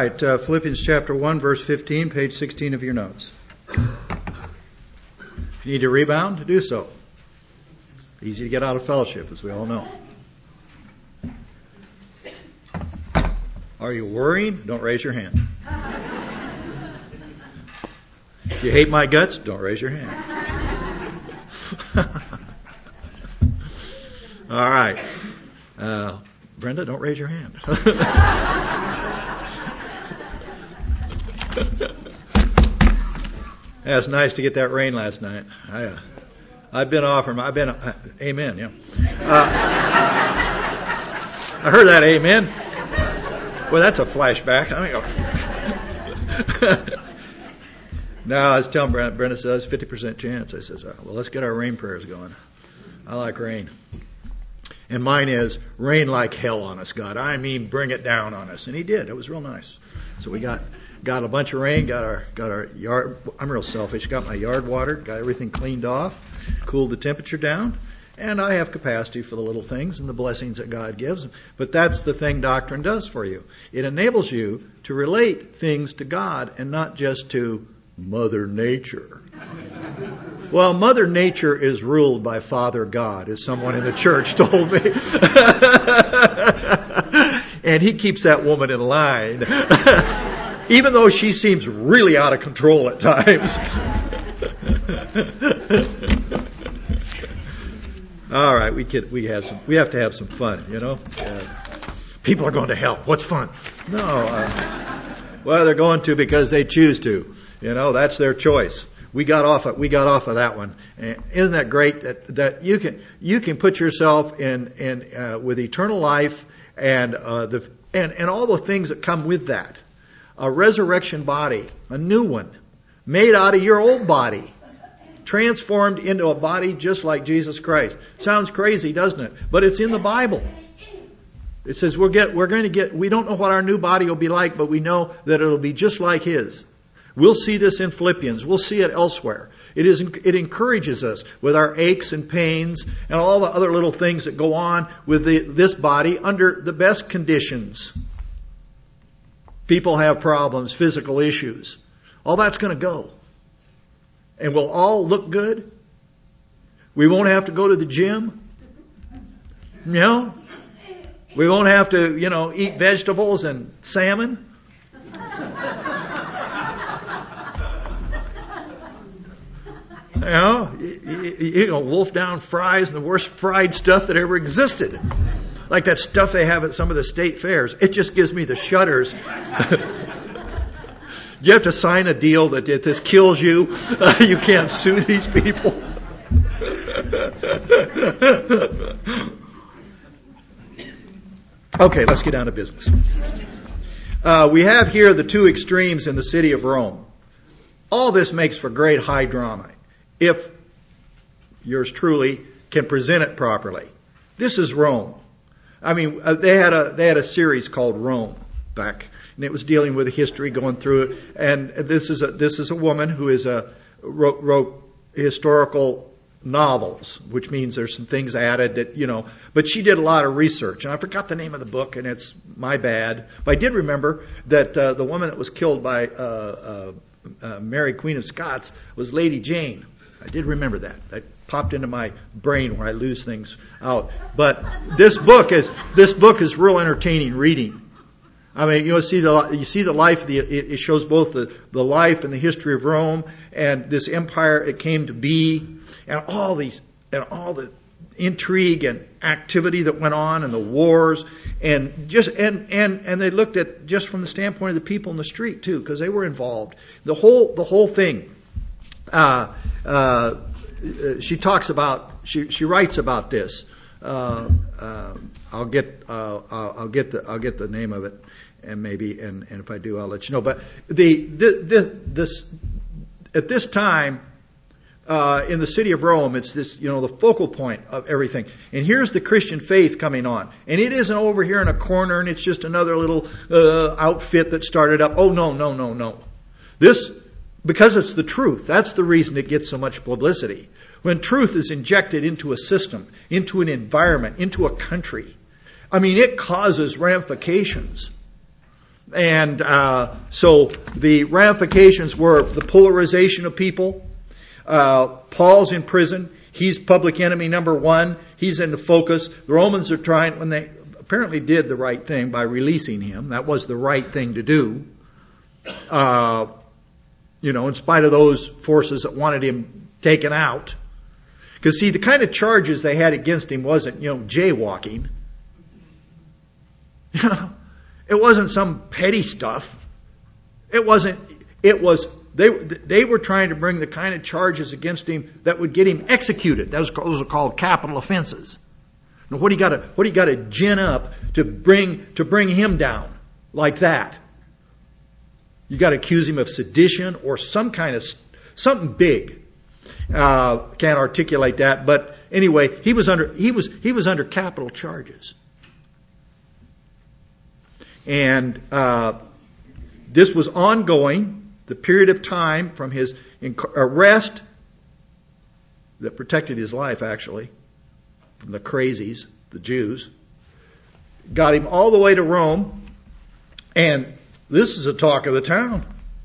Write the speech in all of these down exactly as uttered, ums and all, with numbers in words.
right, uh, Philippians chapter one, verse fifteen, page sixteen of your notes. If you need to rebound, do so. It's easy to get out of fellowship, as we all know. Are you worrying? Don't raise your hand. If you hate my guts, don't raise your hand. All right. Uh, Brenda, don't raise your hand. Yeah, it's nice to get that rain last night. I, uh, I've been offering. I've been. Uh, amen. Yeah. Uh, I heard that. Amen. Well, that's a flashback. I mean, no, I was telling Brenda. Brenda says fifty percent chance. I says, oh, well, let's get our rain prayers going. I like rain. And mine is rain like hell on us, God. I mean, bring it down on us. And He did. It was real nice. So we got got a bunch of rain, got our got our yard. I'm real selfish. Got my yard watered, got everything cleaned off, cooled the temperature down, and I have capacity for the little things and the blessings that God gives. But that's the thing doctrine does for you. It enables you to relate things to God and not just to Mother Nature. Well, Mother Nature is ruled by Father God, as someone in the church told me. And He keeps that woman in line, even though she seems really out of control at times. All right, we could, we have some, we have to have some fun, you know. Uh, people are going to hell. What's fun? No, uh, well, they're going to because they choose to. You know, that's their choice. We got off of, we got off of that one. And isn't that great that, that you can you can put yourself in in uh, with eternal life and uh, the and and all the things that come with that. A resurrection body, a new one, made out of your old body, transformed into a body just like Jesus Christ. Sounds crazy, doesn't it? But it's in the Bible. It says we'll get we're going to get we don't know what our new body will be like, but we know that it'll be just like His. We'll see this in Philippians. We'll see it elsewhere. It is. It encourages us with our aches and pains and all the other little things that go on with the, this body under the best conditions. People have problems, physical issues. All that's going to go. And we'll all look good. We won't have to go to the gym. You know? We won't have to, you know, eat vegetables and salmon. You know, you, you know, wolf down fries and the worst fried stuff that ever existed. Like that stuff they have at some of the state fairs. It just gives me the shudders. You have to sign a deal that if this kills you, uh, you can't sue these people. Okay, let's get down to business. Uh, we have here the two extremes in the city of Rome. All this makes for great high drama, if yours truly can present it properly. This is Rome. I mean, uh, they had a they had a series called Rome back, and it was dealing with history, going through it. And this is a this is a woman who is a wrote, wrote historical novels, which means there's some things added that, you know, but she did a lot of research, and I forgot the name of the book, and it's my bad. But I did remember that uh, the woman that was killed by uh, uh, uh, Mary, Queen of Scots, was Lady Jane. I did remember that. That popped into my brain where I lose things out. But this book is this book is real entertaining reading. I mean, you know, see the you see the life. The, it, it shows both the, the life and the history of Rome and this empire it came to be, and all these and all the intrigue and activity that went on, and the wars, and just and and and they looked at just from the standpoint of the people in the street too, because they were involved. The whole the whole thing. Uh, uh, she talks about she she writes about this. Uh, uh, I'll get uh, I'll, I'll get the I'll get the name of it. And maybe, and, and if I do, I'll let you know. But the, the, the this at this time uh, in the city of Rome, it's this, you know, the focal point of everything. And here's the Christian faith coming on, and it isn't over here in a corner, and it's just another little uh, outfit that started up. Oh no, no, no, no! This because it's the truth. That's the reason it gets so much publicity. When truth is injected into a system, into an environment, into a country, I mean, it causes ramifications And uh, so the ramifications were the polarization of people. Uh, Paul's in prison. He's public enemy number one. He's in the focus. The Romans are trying, when they apparently did the right thing by releasing him. That was the right thing to do. Uh, you know, in spite of those forces that wanted him taken out. Because, see, the kind of charges they had against him wasn't, you know, jaywalking. You know, it wasn't some petty stuff. It wasn't, it was, they they were trying to bring the kind of charges against him that would get him executed. Those, those are called capital offenses. Now, what do you got to, what do you got to gin up to bring, to bring him down like that? You got to accuse him of sedition or some kind of, something big. Uh, can't articulate that, but anyway, he was under, he was, he was under capital charges. And uh, this was ongoing, the period of time from his inc- arrest that protected his life, actually, from the crazies, the Jews, got him all the way to Rome, and this is a talk of the town.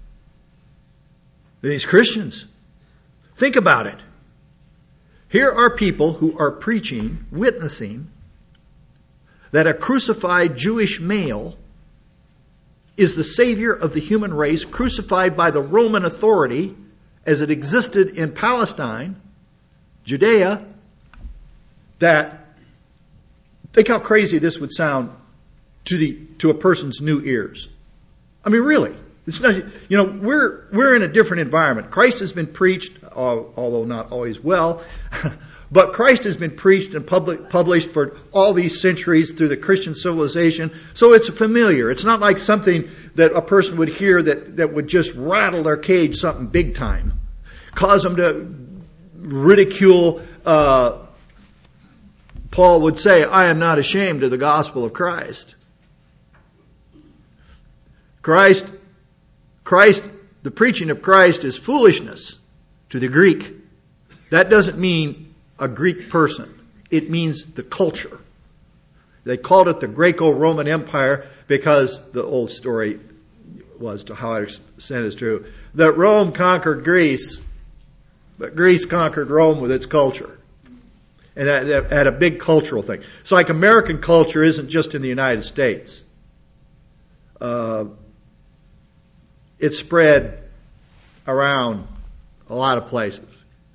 These Christians. Think about it. Here are people who are preaching, witnessing, that a crucified Jewish male is the Savior of the human race, crucified by the Roman authority as it existed in Palestine, Judea, that, think how crazy this would sound to the to a person's new ears. I mean, really. It's not, you know, we're we're in a different environment. Christ has been preached, although not always well, but Christ has been preached and public, published for all these centuries through the Christian civilization. So it's familiar. It's not like something that a person would hear that, that would just rattle their cage something big time, cause them to ridicule. Uh, Paul would say, "I am not ashamed of the gospel of Christ." Christ. Christ, the preaching of Christ is foolishness to the Greek. That doesn't mean a Greek person. It means the culture. They called it the Greco-Roman Empire because the old story was, to how I understand is true, that Rome conquered Greece, but Greece conquered Rome with its culture. And that, that had a big cultural thing. So like American culture isn't just in the United States. Uh, It spread around a lot of places.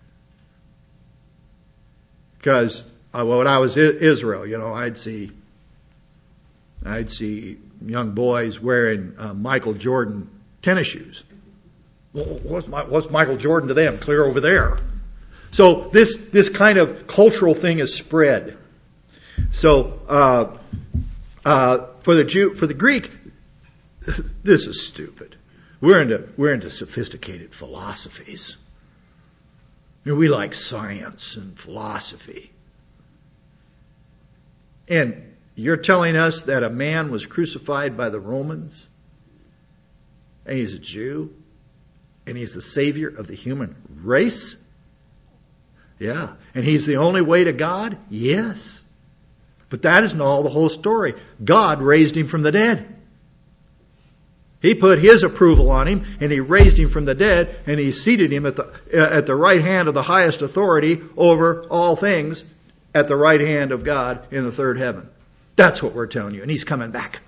Because uh, when I was in Israel, you know, I'd see, I'd see young boys wearing uh, Michael Jordan tennis shoes. Well, what's, my, what's Michael Jordan to them? Clear over there. So this this kind of cultural thing is spread. So uh, uh, for the Jew, for the Greek, this is stupid. We're into we're into sophisticated philosophies. You know, we like science and philosophy. And you're telling us that a man was crucified by the Romans, and he's a Jew, and he's the Savior of the human race? Yeah. And he's the only way to God? Yes. But that isn't all the whole story. God raised him from the dead. He put His approval on him, and He raised him from the dead, and He seated him at the at the right hand of the highest authority over all things, at the right hand of God in the third heaven. That's what we're telling you, and He's coming back.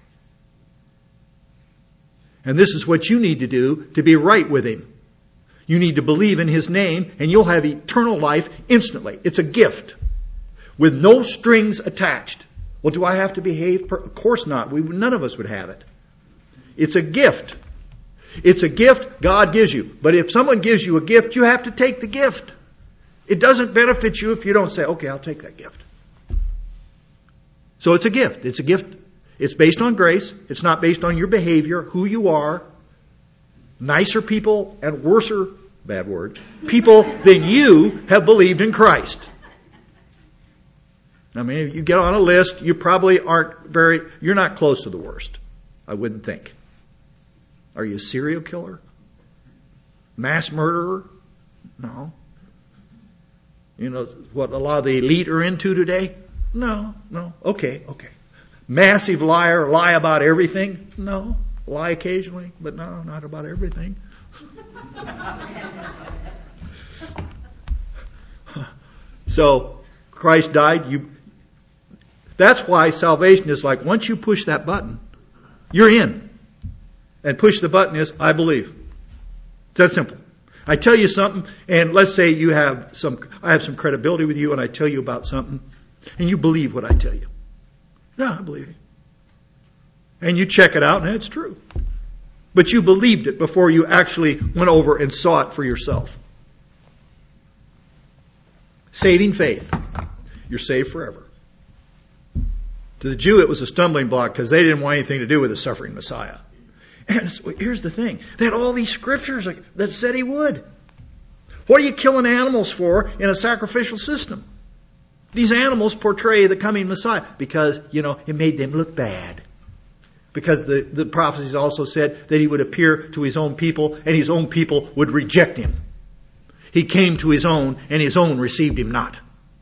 And this is what you need to do to be right with Him. You need to believe in His name, and you'll have eternal life instantly. It's a gift with no strings attached. Well, do I have to behave? Of course not. We, none of us would have it. It's a gift. It's a gift God gives you. But if someone gives you a gift, you have to take the gift. It doesn't benefit you if you don't say, okay, I'll take that gift. So it's a gift. It's a gift. It's based on grace. It's not based on your behavior, who you are. Nicer people and worser, bad word, people than you have believed in Christ. I mean, if you get on a list, you probably aren't very, you're not close to the worst, I wouldn't think. Are you a serial killer? Mass murderer? No. You know what a lot of the elite are into today? No, no. Okay, okay. Massive liar, lie about everything? No. lie occasionally, but no, not about everything. So, Christ died. You. That's why salvation is like, once you push that button, you're in. And push the button is, I believe. It's that simple. I tell you something, and let's say you have some, I have some credibility with you, and I tell you about something, and you believe what I tell you. Yeah, I believe you. And you check it out, and it's true. But you believed it before you actually went over and saw it for yourself. Saving faith. You're saved forever. To the Jew, it was a stumbling block because they didn't want anything to do with the suffering Messiah. And here's the thing. They had all these scriptures that said he would. What are you killing animals for in a sacrificial system? These animals portray the coming Messiah because, you know, it made them look bad. Because the, the prophecies also said that he would appear to his own people and his own people would reject him. He came to his own and his own received him not.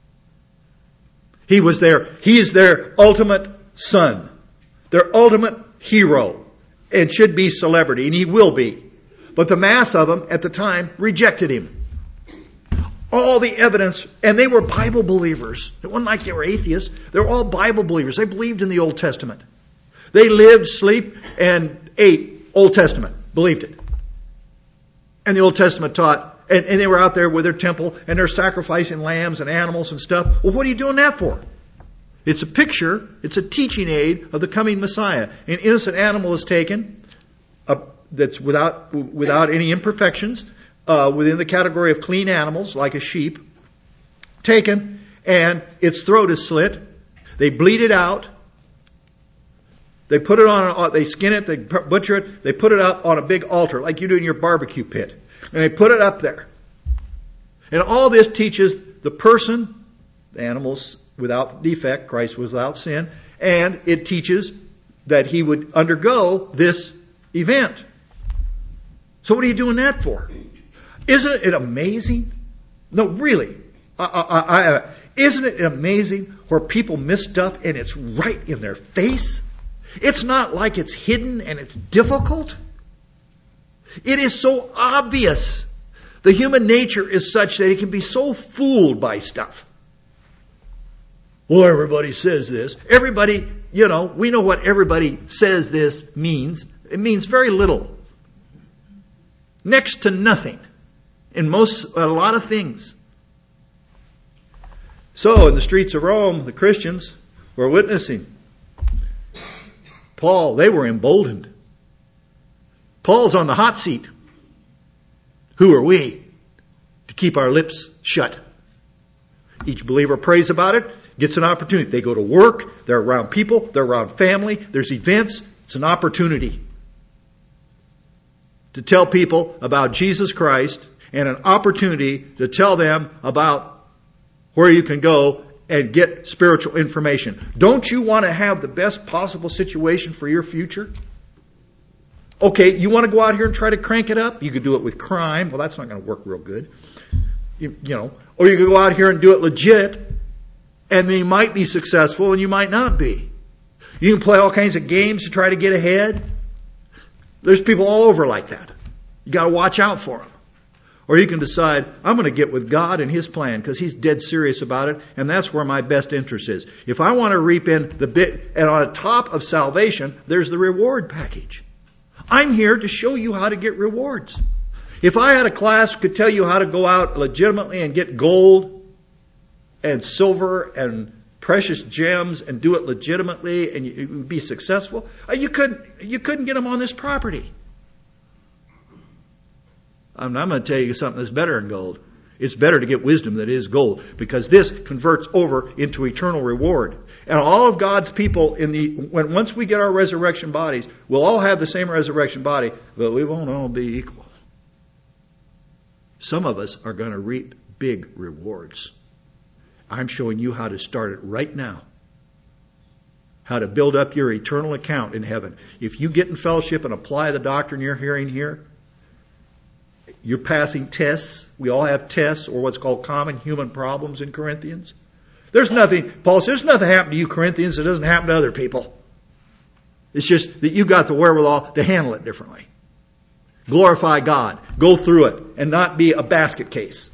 He was their, he is their ultimate son, their ultimate hero, and should be celebrity, and he will be. But the mass of them at the time rejected him. All the evidence, and they were Bible believers. It wasn't like they were atheists. They were all Bible believers. They believed in the Old Testament. They lived, sleep, and ate Old Testament. Believed it. And the Old Testament taught, and, and they were out there with their temple, and they're sacrificing lambs and animals and stuff. Well, what are you doing that for? It's a picture, it's a teaching aid of the coming Messiah. An innocent animal is taken, uh, that's without without any imperfections, uh, within the category of clean animals, like a sheep, taken, and its throat is slit. They bleed it out. They put it on, they skin it, they butcher it, they put it up on a big altar, like you do in your barbecue pit. And they put it up there. And all this teaches the person, the animals without defect, Christ was without sin, and it teaches that he would undergo this event. So what are you doing that for? Isn't it amazing? No, really. I, I, I, isn't it amazing where people miss stuff and it's right in their face? It's not like it's hidden and it's difficult. It is so obvious. The human nature is such that it can be so fooled by stuff. Well, everybody says this. Everybody, you know, we know what everybody says this means. It means very little. Next to nothing. In most, a lot of things. So, in the streets of Rome, the Christians were witnessing. Paul, they were emboldened. Paul's on the hot seat. Who are we to keep our lips shut? Each believer prays about it, gets an opportunity. They go to work, they're around people, they're around family, there's events. It's an opportunity to tell people about Jesus Christ and an opportunity to tell them about where you can go and get spiritual information. Don't you want to have the best possible situation for your future? Okay, you want to go out here and try to crank it up? You could do it with crime. Well, that's not going to work real good. You, you know, or you could go out here and do it legit, and you might be successful and you might not be. You can play all kinds of games to try to get ahead. There's people all over like that. You got to watch out for them. Or you can decide, I'm going to get with God and His plan because He's dead serious about it, and that's where my best interest is. If I want to reap in the bit, and on top of salvation, there's the reward package. I'm here to show you how to get rewards. If I had a class who could tell you how to go out legitimately and get gold and silver and precious gems and do it legitimately and you would be successful, you couldn't, you couldn't get them on this property. I'm, I'm going to tell you something that's better than gold. It's better to get wisdom than it is gold, because this converts over into eternal reward. And all of God's people, in the when once we get our resurrection bodies, we'll all have the same resurrection body, but we won't all be equal. Some of us are going to reap big rewards. I'm showing you how to start it right now. How to build up your eternal account in heaven. If you get in fellowship and apply the doctrine you're hearing here, you're passing tests. We all have tests, or what's called common human problems in Corinthians. There's nothing, Paul says, there's nothing happened to you Corinthians that doesn't happen to other people. It's just that you got the wherewithal to handle it differently. Glorify God. Go through it and not be a basket case.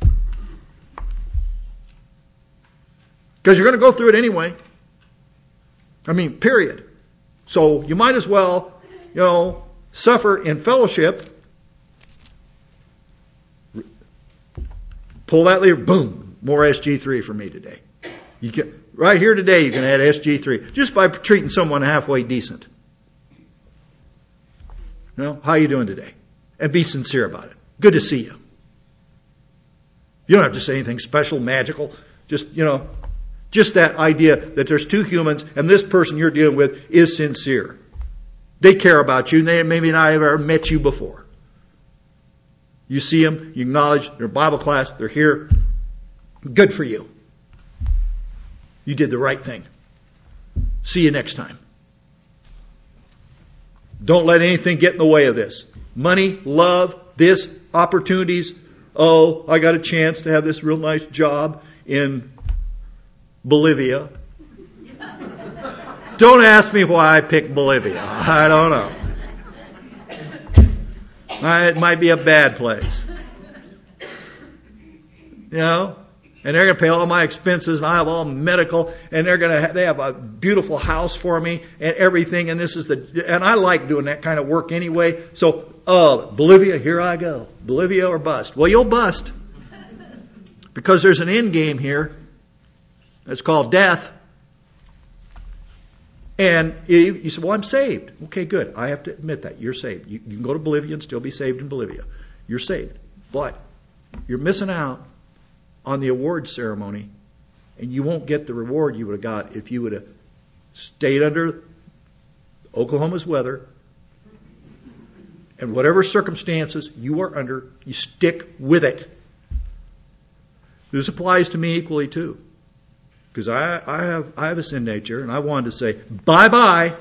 Because you're going to go through it anyway. I mean, period. So you might as well, you know, suffer in fellowship. Pull that lever, boom, more S G three for me today. You get, right here today you can add S G three just by treating someone halfway decent. You know, how are you doing today? And be sincere about it. Good to see you. You don't have to say anything special, magical. Just, you know, just that idea that there's two humans and this person you're dealing with is sincere. They care about you and they maybe not have ever met you before. You see them, you acknowledge they're Bible class, they're here. Good for you. You did the right thing. See you next time. Don't let anything get in the way of this. Money, love, this, opportunities. Oh, I got a chance to have this real nice job in Bolivia. Don't ask me why I picked Bolivia. I don't know. It might be a bad place. You know? And they're going to pay all my expenses, and I have all medical, and they're going to have, they have a beautiful house for me and everything, and this is the, and I like doing that kind of work anyway. So, oh, Bolivia, here I go. Bolivia or bust. Well, you'll bust. Because there's an end game here. It's called death. And you, you say, well, I'm saved. Okay, good. I have to admit that. You're saved. You, you can go to Bolivia and still be saved in Bolivia. You're saved. But you're missing out on the award ceremony, and you won't get the reward you would have got if you would have stayed under Oklahoma's weather, and whatever circumstances you are under, you stick with it. This applies to me equally too, because I, I have I have a sin nature, and I wanted to say bye bye,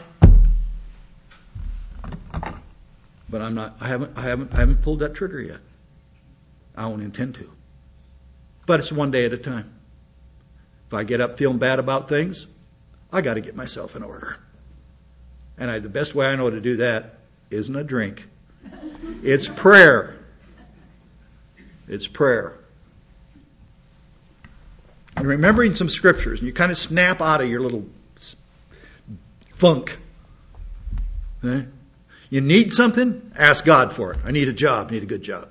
but I'm not. I haven't I haven't I haven't pulled that trigger yet. I don't intend to. But it's one day at a time. If I get up feeling bad about things, I got to get myself in order. And I, the best way I know to do that isn't a drink. It's prayer. It's prayer. And remembering some scriptures, and you kind of snap out of your little funk. Okay? You need something? Ask God for it. I need a job. I need a good job.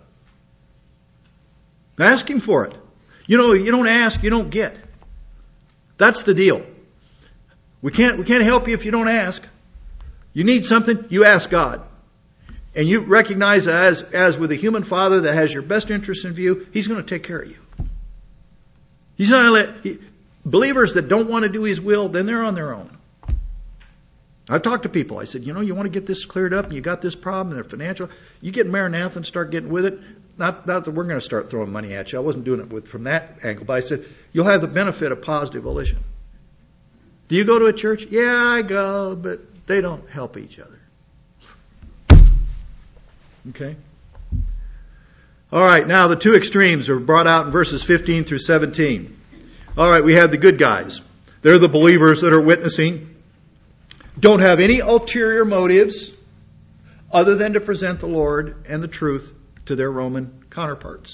Ask Him for it. You know, you don't ask, you don't get. That's the deal. We can't, we can't help you if you don't ask. You need something, you ask God. And you recognize that as, as with a human father that has your best interest in view, He's going to take care of you. He's not going to let, he, believers that don't want to do His will, then they're on their own. I've talked to people. I said, you know, you want to get this cleared up and you got this problem and they're financial. You get Maranatha and start getting with it. Not, not that we're going to start throwing money at you. I wasn't doing it with from that angle. But I said, you'll have the benefit of positive volition. Do you go to a church? Yeah, I go, but they don't help each other. Okay? All right, now the two extremes are brought out in verses fifteen through seventeen. All right, we have the good guys. They're the believers that are witnessing. Don't have any ulterior motives other than to present the Lord and the truth to their Roman counterparts.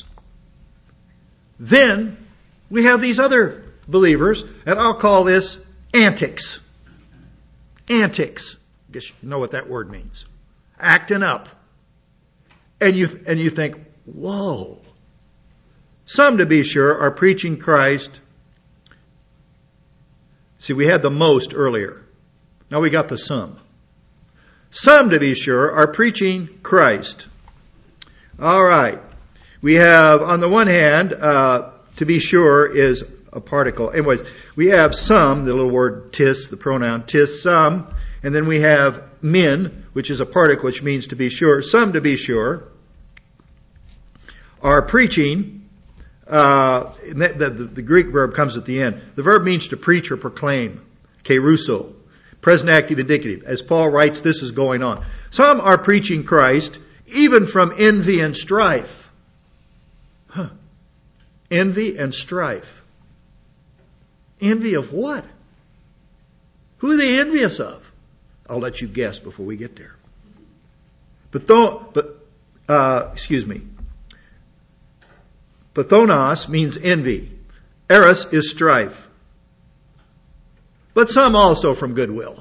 Then we have these other believers, and I'll call this antics. Antics. I guess you know what that word means. Acting up. And you, and you think, whoa. Some, to be sure, are preaching Christ. See, we had the most earlier. Now we got the some. Some, to be sure, are preaching Christ. All right. We have, on the one hand, uh, to be sure is a particle. Anyways, we have some, the little word tis, the pronoun tis, some. And then we have min, which is a particle, which means to be sure. Some, to be sure, are preaching. Uh, the, the, the Greek verb comes at the end. The verb means to preach or proclaim. Keruso. Present active indicative. As Paul writes, this is going on. Some are preaching Christ, even from envy and strife. Huh. Envy and strife. Envy of what? Who are they envious of? I'll let you guess before we get there. But, th- but uh, excuse me. Pathonos means envy. Eris is strife. But some also from goodwill.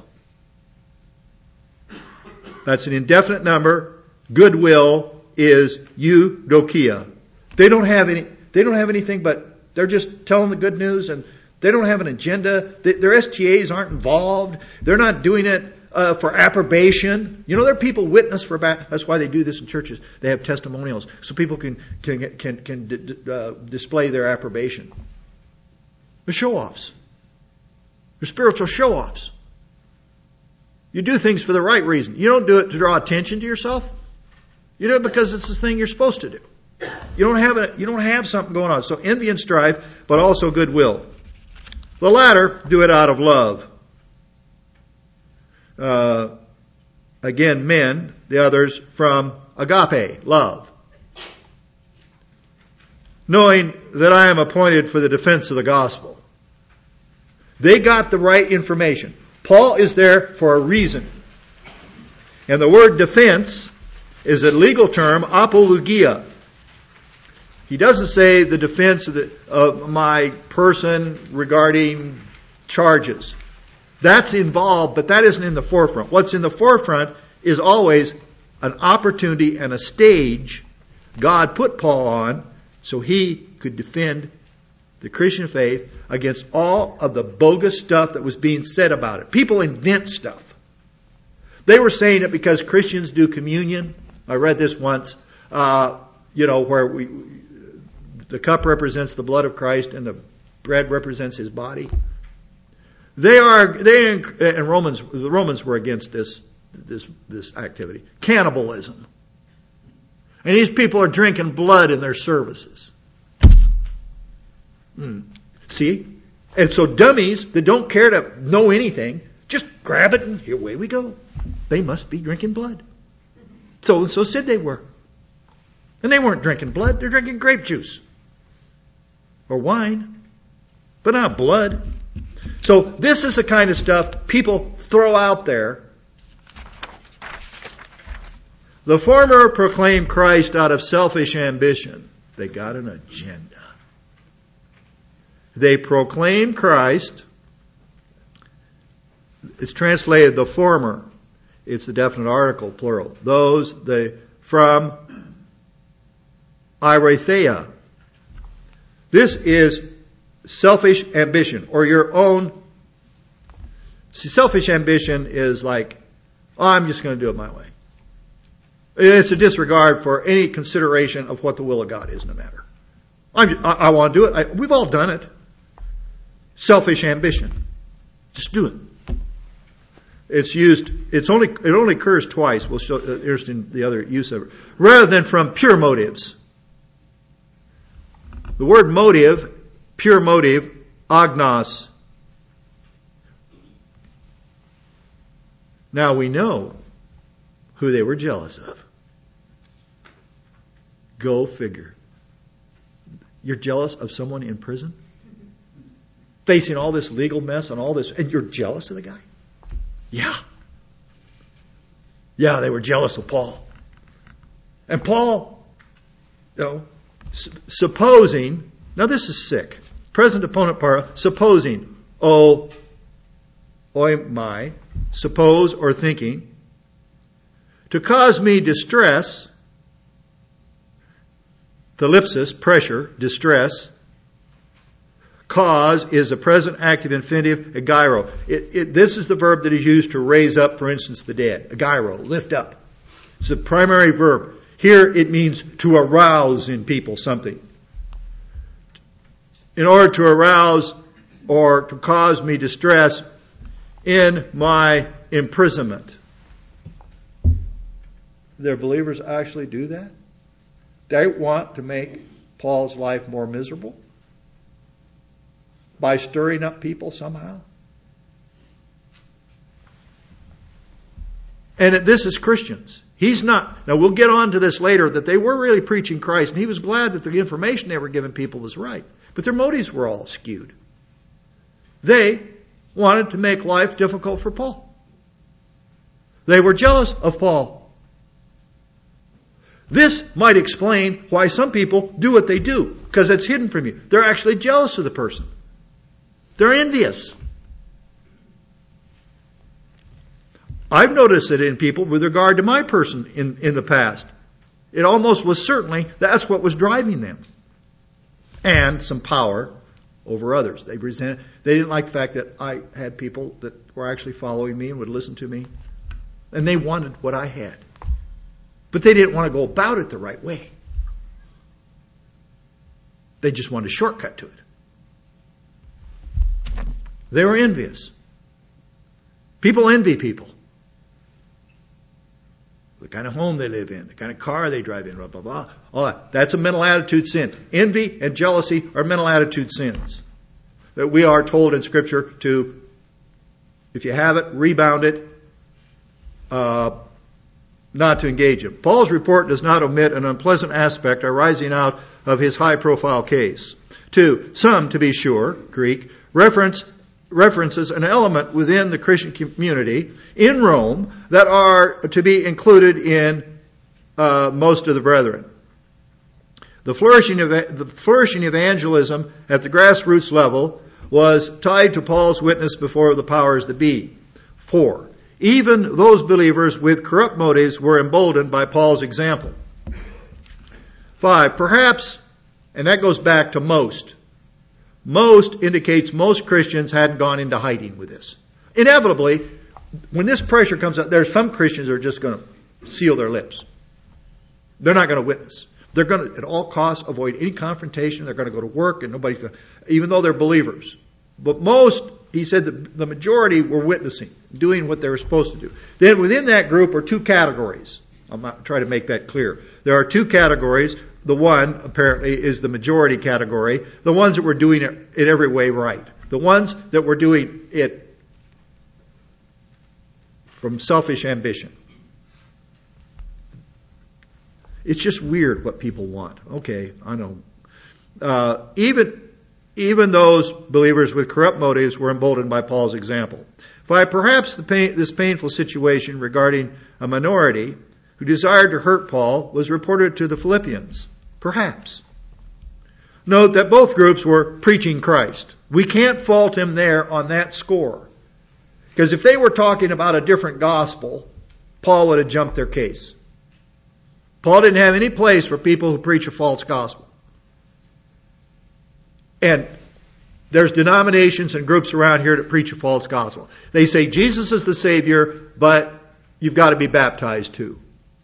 That's an indefinite number. Goodwill is eudokia. They don't have any. They don't have anything, but they're just telling the good news, and they don't have an agenda. They, their S T As aren't involved. They're not doing it uh, for approbation. You know, there are people witness for. That's why they do this in churches. They have testimonials so people can can can can d- d- uh, display their approbation. They're show-offs. They're spiritual show-offs. You do things for the right reason. You don't do it to draw attention to yourself. You do it because it's the thing you're supposed to do. You don't have a, you don't have something going on. So envy and strife, but also goodwill. The latter do it out of love. Uh, again, men. The others from agape, love. Knowing that I am appointed for the defense of the gospel. They got the right information. Paul is there for a reason. And the word defense is a legal term, apologia. He doesn't say the defense of, the, of my person regarding charges. That's involved, but that isn't in the forefront. What's in the forefront is always an opportunity and a stage God put Paul on so he could defend the Christian faith against all of the bogus stuff that was being said about it. People invent stuff. They were saying it because Christians do communion. I read this once, uh, you know, where we, the cup represents the blood of Christ and the bread represents His body. They are, they and Romans, the Romans were against this, this, this activity. Cannibalism. And these people are drinking blood in their services. Hmm. See? And so dummies that don't care to know anything, just grab it and here, away we go. They must be drinking blood. So and so said they were. And they weren't drinking blood, they're drinking grape juice. Or wine. But not blood. So this is the kind of stuff people throw out there. The former proclaim Christ out of selfish ambition. They got an agenda. They proclaim Christ. It's translated the former. It's the definite article, plural. Those, they, from Iretheia. This is selfish ambition, or your own. See, selfish ambition is like, oh, I'm just going to do it my way. It's a disregard for any consideration of what the will of God is in the matter. I'm, I, I want to do it. I, we've all done it. Selfish ambition. Just do it. It's used, it's only, it only occurs twice. We'll show, uh, here's in the other use of it. Rather than from pure motives. The word motive, pure motive, agnos. Now we know who they were jealous of. Go figure. You're jealous of someone in prison? Facing all this legal mess and all this, and you're jealous of the guy? Yeah. Yeah, they were jealous of Paul. And Paul, you know, su- supposing, now this is sick. Present opponent para, supposing, oh, oi my, suppose or thinking, to cause me distress, thalipsis, pressure, distress. Cause is a present active infinitive, agyro. It, it, this is the verb that is used to raise up, for instance, the dead. Agyro, lift up. It's a primary verb. Here it means to arouse in people something. In order to arouse or to cause me distress in my imprisonment. Their believers actually do that? They want to make Paul's life more miserable? By stirring up people somehow? And this is Christians. He's not. Now we'll get on to this later, that they were really preaching Christ, and he was glad that the information they were giving people was right. But their motives were all skewed. They wanted to make life difficult for Paul. They were jealous of Paul. This might explain why some people do what they do, because it's hidden from you. They're actually jealous of the person. They're envious. I've noticed it in people with regard to my person in, in the past. It almost was certainly that's what was driving them. And some power over others. They resented, they didn't like the fact that I had people that were actually following me and would listen to me. And they wanted what I had. But they didn't want to go about it the right way. They just wanted a shortcut to it. They were envious. People envy people. The kind of home they live in, the kind of car they drive in, blah, blah, blah. All that. That's a mental attitude sin. Envy and jealousy are mental attitude sins. That we are told in Scripture to, if you have it, rebound it, uh, not to engage in. Paul's report does not omit an unpleasant aspect arising out of his high-profile case. Two, some, to be sure, Greek, reference references an element within the Christian community in Rome that are to be included in uh, most of the brethren. The flourishing, of, the flourishing evangelism at the grassroots level was tied to Paul's witness before the powers that be. Four, even those believers with corrupt motives were emboldened by Paul's example. Five, perhaps, and that goes back to most, most indicates most Christians hadn't gone into hiding with this. Inevitably, when this pressure comes up, there are some Christians that are just going to seal their lips. They're not going to witness. They're going to, at all costs, avoid any confrontation. They're going to go to work, and nobody's going to, even though they're believers. But most, he said that the majority were witnessing, doing what they were supposed to do. Then within that group are two categories. I'll not try to make that clear. There are two categories. The one, apparently, is the majority category. The ones that were doing it in every way right. The ones that were doing it from selfish ambition. It's just weird what people want. Okay, I know. Uh, even, even those believers with corrupt motives were emboldened by Paul's example. Five, perhaps the pain, this painful situation regarding a minority who desired to hurt Paul was reported to the Philippians. Perhaps. Note that both groups were preaching Christ. We can't fault him there on that score. Because if they were talking about a different gospel, Paul would have jumped their case. Paul didn't have any place for people who preach a false gospel. And there's denominations and groups around here that preach a false gospel. They say Jesus is the Savior, but you've got to be baptized too.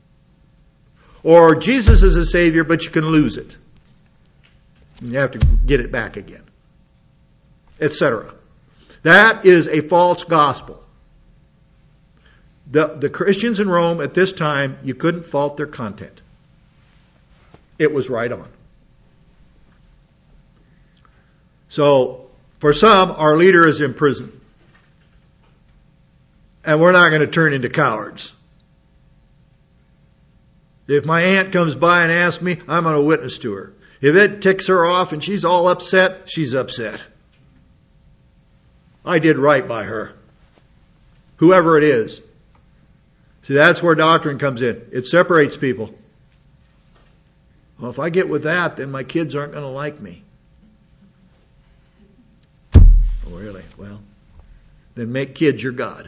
Or Jesus is a Savior, but you can lose it. And you have to get it back again. Etc. That is a false gospel. The, the Christians in Rome at this time, you couldn't fault their content. It was right on. So, for some, our leader is in prison. And we're not going to turn into cowards. If my aunt comes by and asks me, I'm going to witness to her. If it ticks her off and she's all upset, she's upset. I did right by her. Whoever it is. See, that's where doctrine comes in. It separates people. Well, if I get with that, then my kids aren't going to like me. Oh, really? Well, then make kids your God.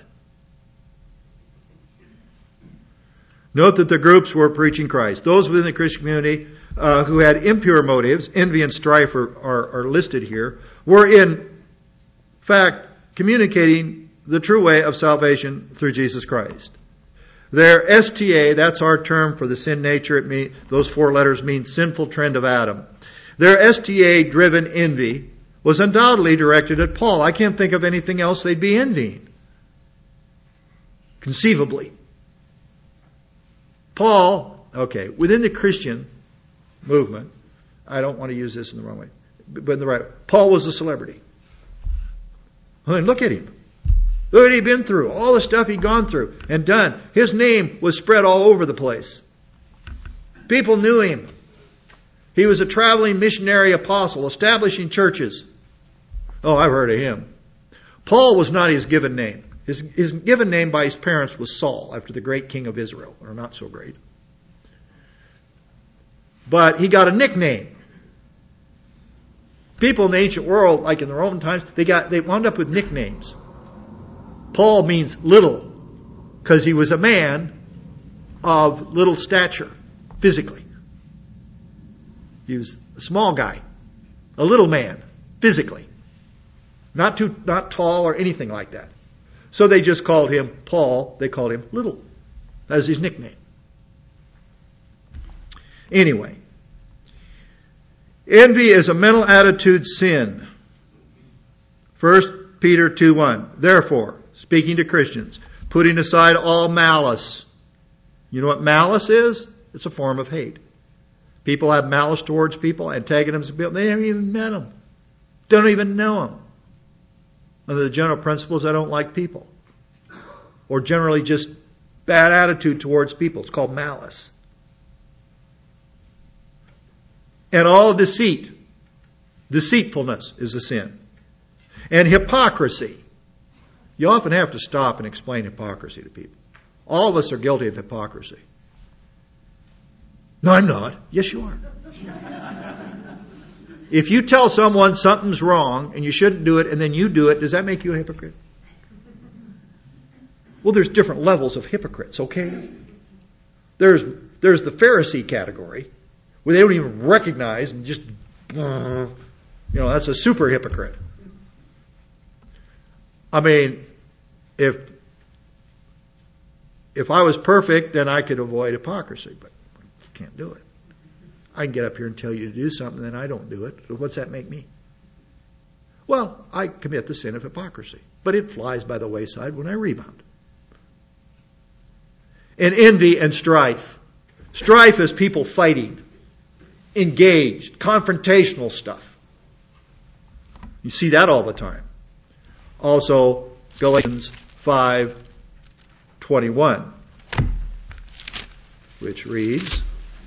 Note that the groups were preaching Christ. Those within the Christian community uh, who had impure motives, envy and strife are, are, are listed here, were in fact communicating the true way of salvation through Jesus Christ. Their S T A, that's our term for the sin nature, it mean, those four letters mean sinful trend of Adam. Their S T A-driven envy was undoubtedly directed at Paul. I can't think of anything else they'd be envying. Conceivably. Paul, okay, within the Christian movement, I don't want to use this in the wrong way, but in the right way. Paul was a celebrity. I mean, look at him. Look what he'd been through. All the stuff he'd gone through and done. His name was spread all over the place. People knew him. He was a traveling missionary apostle, establishing churches. Oh, I've heard of him. Paul was not his given name. His, his given name by his parents was Saul, after the great king of Israel, or not so great. But he got a nickname. People in the ancient world, like in the Roman times, they got they wound up with nicknames. Paul means little, because he was a man of little stature, physically. He was a small guy, a little man, physically. Not too, not tall or anything like that. So they just called him Paul. They called him Little. That's his nickname. Anyway, envy is a mental attitude sin. First Peter two one. Therefore, speaking to Christians, putting aside all malice. You know what malice is? It's a form of hate. People have malice towards people, antagonism to people. They never even met them. Don't even know them. Under the general principles, I don't like people. Or generally just bad attitude towards people. It's called malice. And all deceit. Deceitfulness is a sin. And hypocrisy. You often have to stop and explain hypocrisy to people. All of us are guilty of hypocrisy. No, I'm not. Yes, you are. If you tell someone something's wrong and you shouldn't do it and then you do it, does that make you a hypocrite? Well, there's different levels of hypocrites, okay? There's there's the Pharisee category where they don't even recognize and just, you know, that's a super hypocrite. I mean, if if I was perfect, then I could avoid hypocrisy, but I can't do it. I can get up here and tell you to do something, then I don't do it. What's that make me? Well, I commit the sin of hypocrisy, but it flies by the wayside when I rebound. And envy and strife. Strife is people fighting, engaged, confrontational stuff. You see that all the time. Also, Galatians five twenty-one, which reads,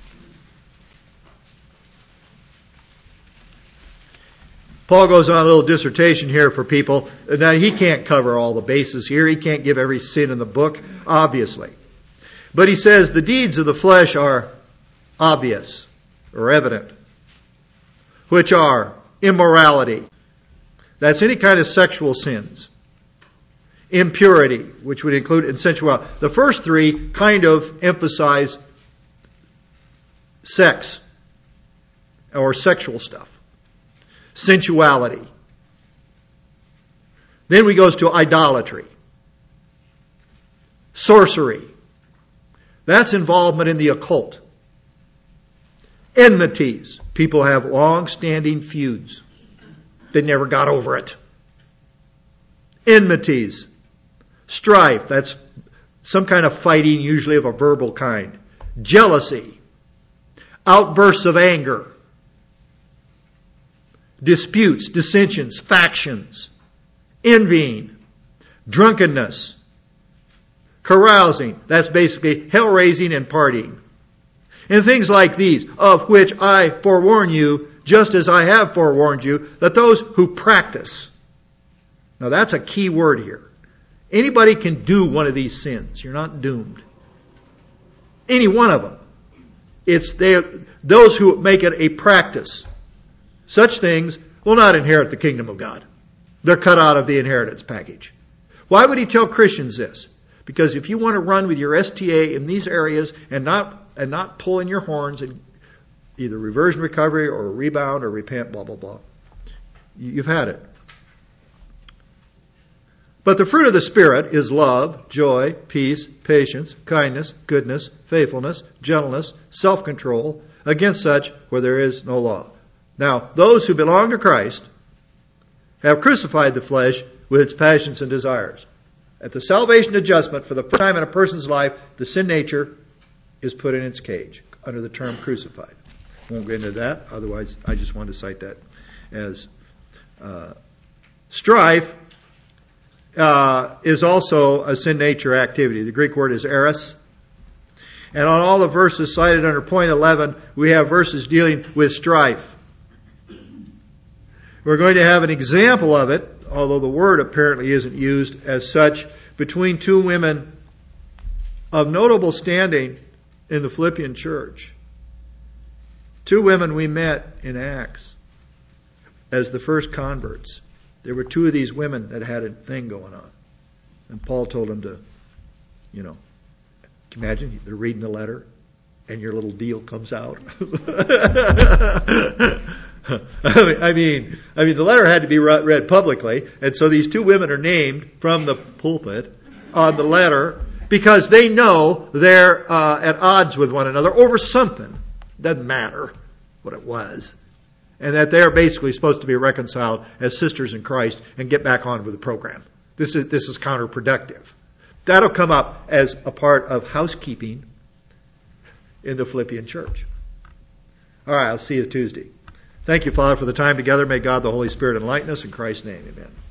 Paul goes on a little dissertation here for people. Now, he can't cover all the bases here. He can't give every sin in the book, obviously. But he says the deeds of the flesh are obvious or evident, which are immorality. That's any kind of sexual sins. Impurity, which would include insensuality. The first three kind of emphasize sex or sexual stuff. Sensuality. Then we goes to idolatry. Sorcery. That's involvement in the occult. Enmities. People have long-standing feuds. They never got over it. Enmities. Strife. That's some kind of fighting, usually of a verbal kind. Jealousy. Outbursts of anger. Disputes, dissensions, factions. Envying. Drunkenness. Carousing. That's basically hell-raising and partying. And things like these, of which I forewarn you, just as I have forewarned you, that those who practice. Now that's a key word here. Anybody can do one of these sins. You're not doomed. Any one of them. It's they, those who make it a practice. Such things will not inherit the kingdom of God. They're cut out of the inheritance package. Why would he tell Christians this? Because if you want to run with your S T A in these areas and not and not pull in your horns and either reversion recovery or rebound or repent, blah, blah, blah, you've had it. But the fruit of the Spirit is love, joy, peace, patience, kindness, goodness, faithfulness, gentleness, self-control. Against such, where there is no law. Now, those who belong to Christ have crucified the flesh with its passions and desires. At the salvation adjustment, for the first time in a person's life, the sin nature is put in its cage under the term crucified. Won't get into that. Otherwise, I just wanted to cite that as uh, strife uh, is also a sin nature activity. The Greek word is eros. And on all the verses cited under point eleven, we have verses dealing with strife. We're going to have an example of it although the word apparently isn't used as such, between two women of notable standing in the Philippian church. Two women we met in Acts as the first converts. There were two of these women that had a thing going on. And Paul told them to, you know, can you imagine they're reading the letter and your little deal comes out. I mean, I mean, the letter had to be read publicly, and so these two women are named from the pulpit on the letter because they know they're uh, at odds with one another over something. Doesn't matter what it was. And that they're basically supposed to be reconciled as sisters in Christ and get back on with the program. This is this is counterproductive. That'll come up as a part of housekeeping in the Philippian church. All right, I'll see you Tuesday. Thank you, Father, for the time together. May God the Holy Spirit enlighten us. In Christ's name, amen.